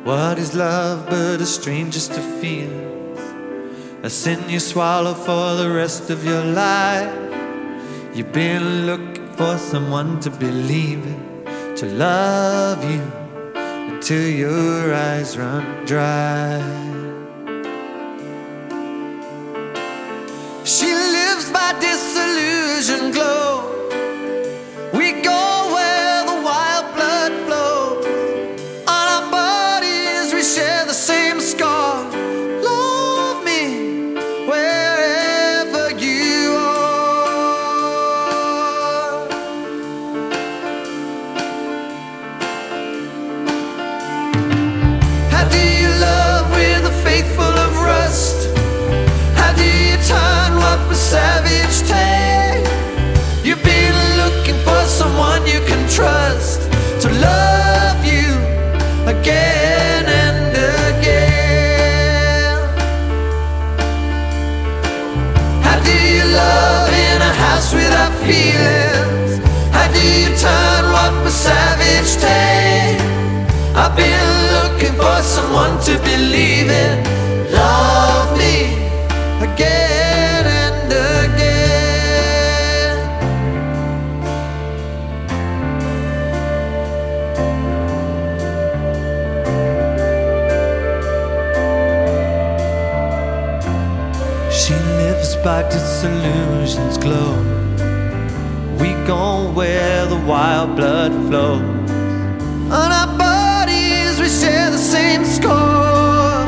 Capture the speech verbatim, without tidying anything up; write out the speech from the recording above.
What is love but a strangest to feel? A sin you swallow for the rest of your life. You've been looking for someone to believe in, to love you until your eyes run dry. She lives by disillusion glow. We go where the wild blood flows. On our bodies we share the same scar. Love me wherever you are. How do you love with a faith full of rust? How do you turn what was savage take? You've been looking for someone you can trust to love you again and again. How do you love in a house without feelings? How do you turn what was savage take? I've been looking for someone to believe in. Love me again and again. She lives by disillusion's glow. We go where the wild blood flows. On our bodies we share the same score.